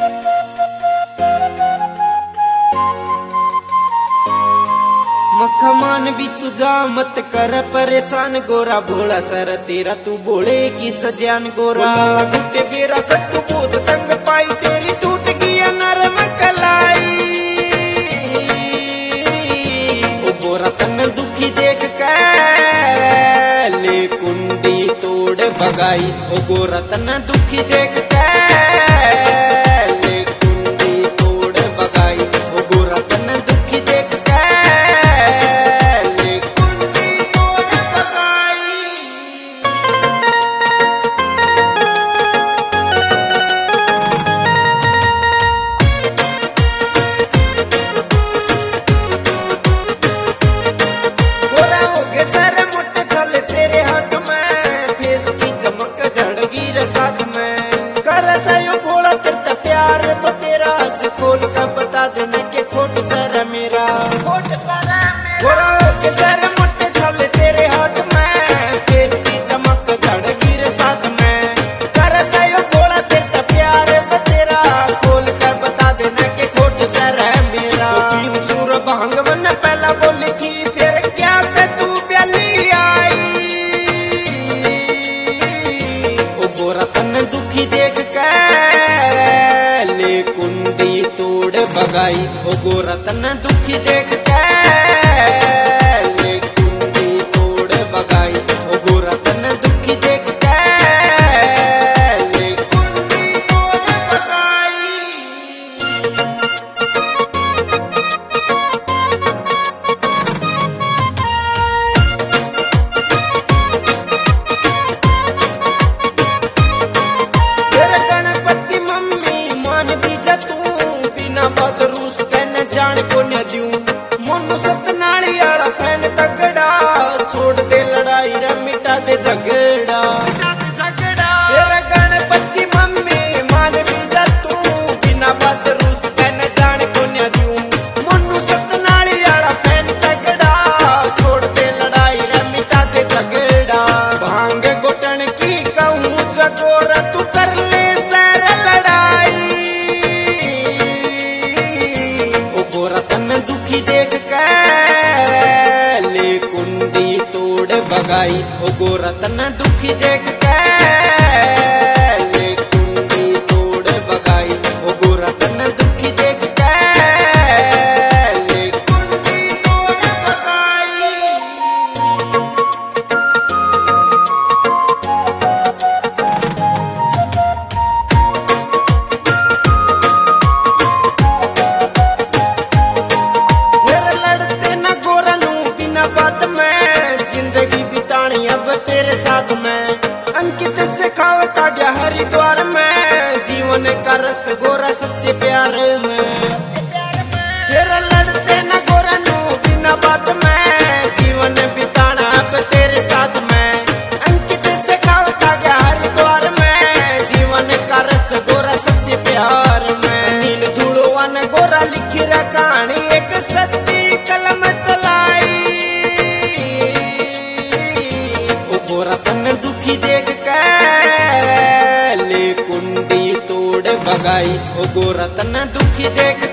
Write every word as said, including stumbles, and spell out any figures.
मखमान भी तुझा मत कर परेशान गोरा भोला सर तेरा तू बोले की सजान गोरा गुटे बेरा सत्तू बहुत तंग पाई तेरी टूट गया नरम कलाई ओ गोरा तन दुखी देख के ले कुंडी तोड़ भगाई ओ गोरा तन दुखी देख के ले कुंडी तोड़ भगाई ओ गोरा तन दुखी देख खोल का बता देना के खोट सारा मेरा खोट सारा मेरा गोरा के सारे मोटे छाले तेरे हाथ में केस की चमक झड़ गिर साथ में कर सयो बोला तेरा प्यार तेरा खोल का बता देना के खोट सारा मेरा तीन सूर भांग मन पहला बोली की फिर क्या के तू प्याली आई ओ गोरा तन दुखी देख के ले कुंडी तोड़ भगाई ओ गोरा तन दुखी देख के ले कुंडी तोड़ भगाई ओ गोरा तन दुखी देख के ले कुंडी तोड़ भगाई। तेरे गणपत की मम्मी मान भी जा तू बिना बात रूस कहने जान को न दूं मनु सतनाली आड़ा फैन तगड़ा छोड़ दे लड़ाई रे मिटा दे झगड़ा तेरा गणपत की मम्मी मान भी जा तू बिना बात रूस कहने जान को न दूं मनु सतनाली आड़ा फैन तगड़ा छोड़ दे लड़ाई रे मिटा दे झगड़ा भांग घुटन की कहूं जगोरा तू कर ले सर लड़ाई गोरा तन दुखी देख के ले कुंडी तोड़ भगाई ओ गोरा तन दुखी देख के ले कुंडी तोड़ भगाई ओ गोरा तन दुखी देख के ले कुंडी तोड़ भगाई। अंकित से खावता गया हरिद्वार में जीवन का रस गोरा सच्चे प्यार में तेरा लड़ते न गोरा नू बिना बात में जीवन बिताना अब तेरे साथ में अंकित से खावता गया हरिद्वार में जीवन का रस गोरा सच्चे प्यार में नील धुलवान गोरा लिखी रहा कहानी एक सच्ची कलम चलाई ओ गोरा तन दुखी देख के ले कुंडी तोड़ भगाई ओ गोरा तन दुखी देख